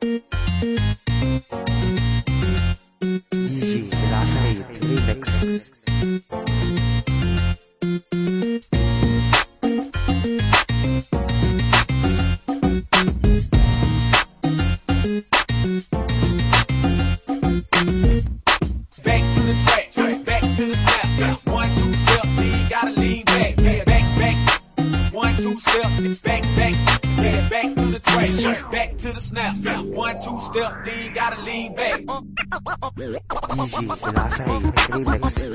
دي جي العفاريت ريمكس. Back to the snap. 1, 2 step, then you gotta lean back. دي جي العفاريت ريمكس.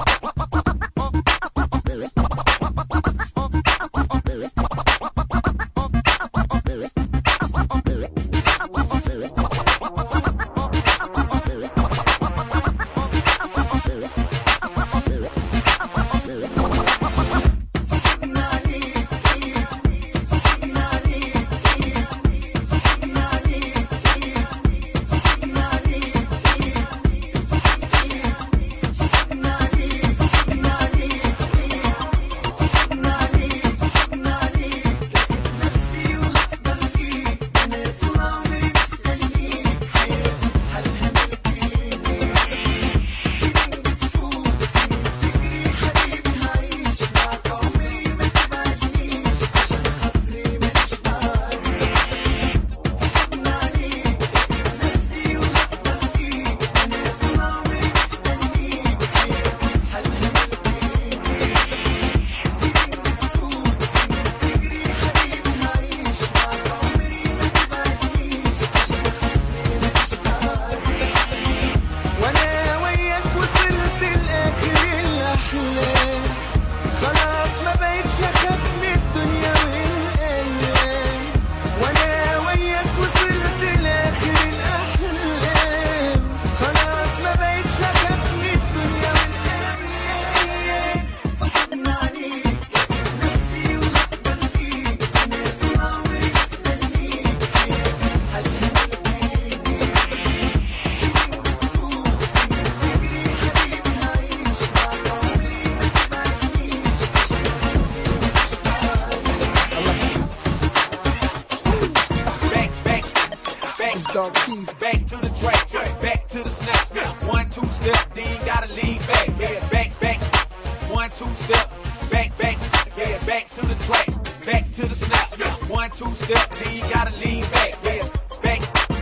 Back to the track, back to the snap. 1, 2 step, then you gotta lean back. Yeah, back. 1, 2 step, back. Yeah, back to the track, back to the snap. 1, 2 step, then you gotta lean back. Yeah, back.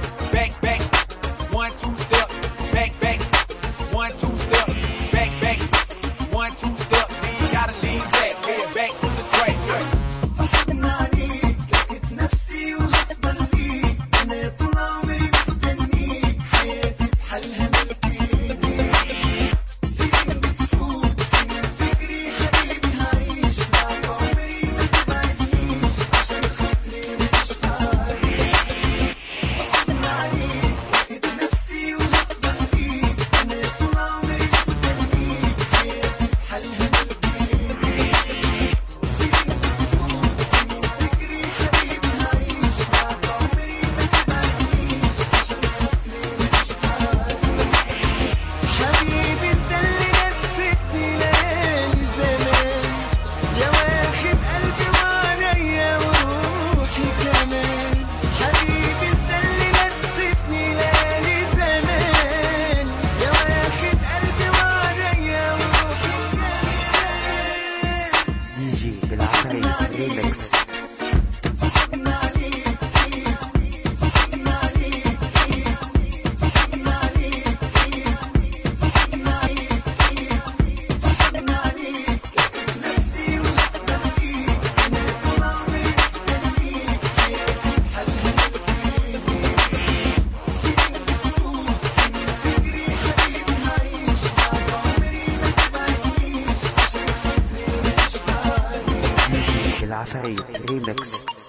1, 2 step, back. 1, 2 step, back. 1, 2 step, then you gotta lean back. Yeah, back to the track. ريمكس. العفاريت ريمكس.